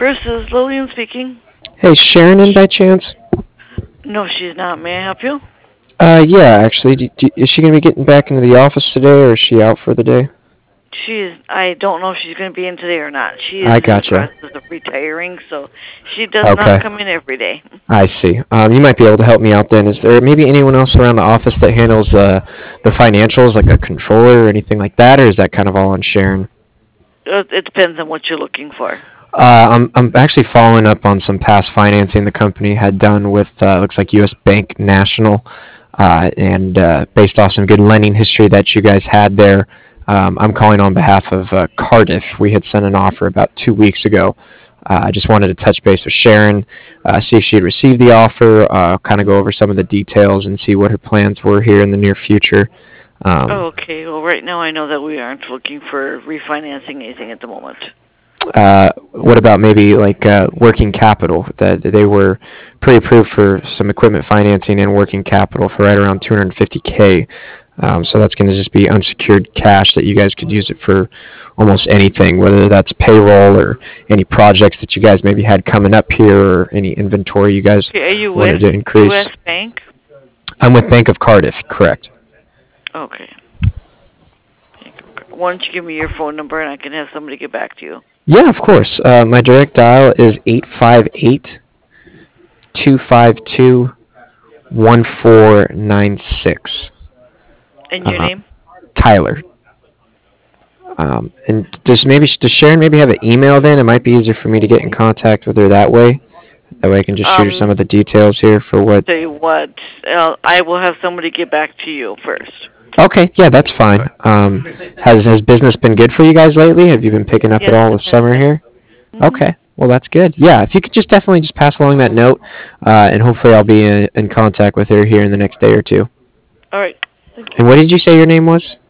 First is Lillian speaking. Hey, Sharon in by chance? No, she's not. May I help you? Yeah, actually. Is she going to be getting back into the office today, or is she out for the day? I don't know if she's going to be in today or not. She is I in the gotcha. process of retiring, so she does not Okay, come in every day. I see. You might be able to help me out then. Is there maybe anyone else around the office that handles the financials, like a controller or anything like that, or is that kind of all on Sharon? It depends on what you're looking for. I'm actually following up on some past financing the company had done with looks like U.S. Bank National, and based off some good lending history that you guys had there. I'm calling on behalf of Cardiff. We had sent an offer about 2 weeks ago. I just wanted to touch base with Sharon, see if she had received the offer, kind of go over some of the details, and see what her plans were here in the near future. Um, Oh, okay. Well, right now I know that we aren't looking for refinancing anything at the moment. what about maybe like working capital? That they were pre-approved for some equipment financing and working capital for right around 250K. So that's going to just be unsecured cash that you guys could use it for almost anything, whether that's payroll or any projects that you guys maybe had coming up here or any inventory you guys Okay, are you with wanted to increase. U.S. Bank? I'm with Bank of Cardiff, correct? Okay. Why don't you give me your phone number and I can have somebody get back to you? Yeah, of course. My direct dial is 858-252-1496. And your Uh, name? Tyler. And does Sharon maybe have an email then? It might be easier for me to get in contact with her that way. That way I can just shoot her some Um, of the details here for what. Tell you what, I will have somebody get back to you first. Okay, yeah, that's fine. Has business been good for you guys lately? Have you been picking up at Yes, all it with has summer been. here? Mhm. Okay, well that's good. Yeah, if you could just definitely just pass along that note, and hopefully I'll be in contact with her here in the next day or two. All right. Thank And you. what did you say your name was?